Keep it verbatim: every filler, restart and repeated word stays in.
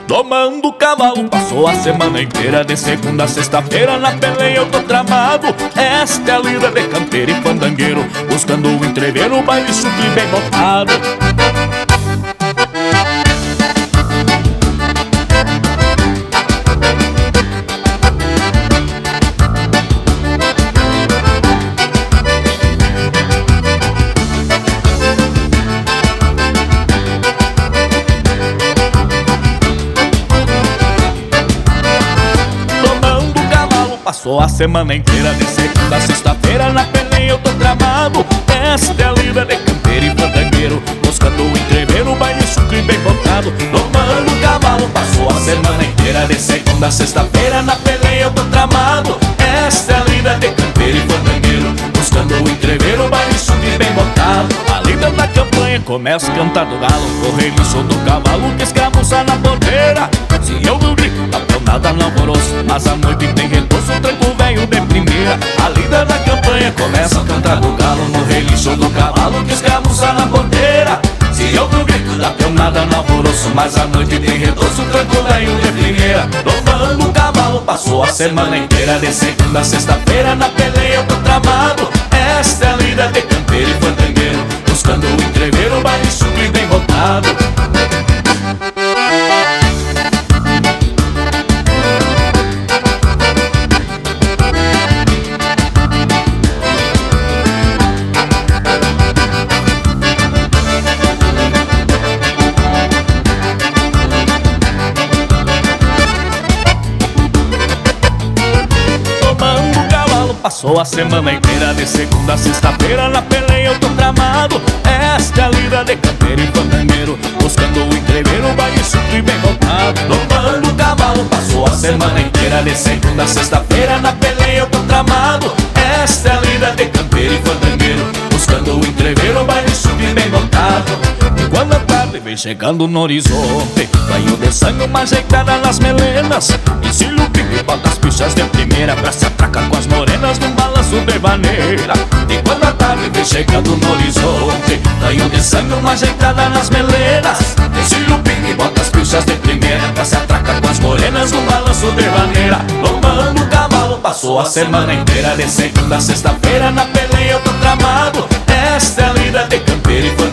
Domando cavalo, passou a semana inteira, de segunda a sexta-feira na peleia eu tô tramado. Esta é a lida de campeiro e fandangueiro, buscando o entreveiro, o baile chucre bem botado. Passou a semana inteira, de segunda a sexta-feira na peleia eu tô tramado. Esta é a lida de campeiro e fandangueiro, buscando o entreveiro, o baile chucre bem botado. Domando o cavalo, passou a semana inteira, de segunda a sexta-feira na peleia eu tô tramado. Esta é a lida de campeiro e fandangueiro, buscando o entreveiro, o baile chucre bem botado. A lida da campanha começa a cantar do galo, o rei lixou do cavalo que escramuça na porteira. Se eu vi o grito, não deu nada no alvoroço, mas a noite tem retorno, o tranco velho de primeira. A lida da campanha começa a cantar do galo, no relincho do cavalo que escramuça na porteira. Se eu vi o grito, não deu nada no alvoroço, mas a noite tem retorno, o tranco velho de primeira. Louvando o cavalo, passou a semana inteira, de segunda a sexta-feira na peleia eu tô tramado. Esta é a lida de campeiro e fandangueiro, buscando o entreveiro, o baile chucre bem botado. Passou a semana inteira, de segunda a sexta-feira na peleia eu tô tramado. Esta é a lida de campeiro e fandangueiro, buscando o entreveiro, o baile chucre bem botado. Domando o cavalo, passou a semana inteira, de segunda a sexta-feira na peleia eu tô tramado. Esta é a lida de campeiro e fandangueiro, buscando o entreveiro, o baile chucre bem botado. E quando a tarde vem chegando no horizonte, banho de sangue, uma ajeitada nas melenas, ensino o pico e bota as pichas de primeira, pra se atracar com as morenas num balanço de vaneira. E quando a tarde vem chegando no horizonte, banho de sangue, uma ajeitada nas melenas, ensino o pico e bota as pichas de primeira, pra se atracar com as morenas num balanço de vaneira. Lombando o cavalo, passou a semana inteira, de segunda a sexta-feira na peleia eu tô tramado. Esta é a lida de campeiro e fandangueiro,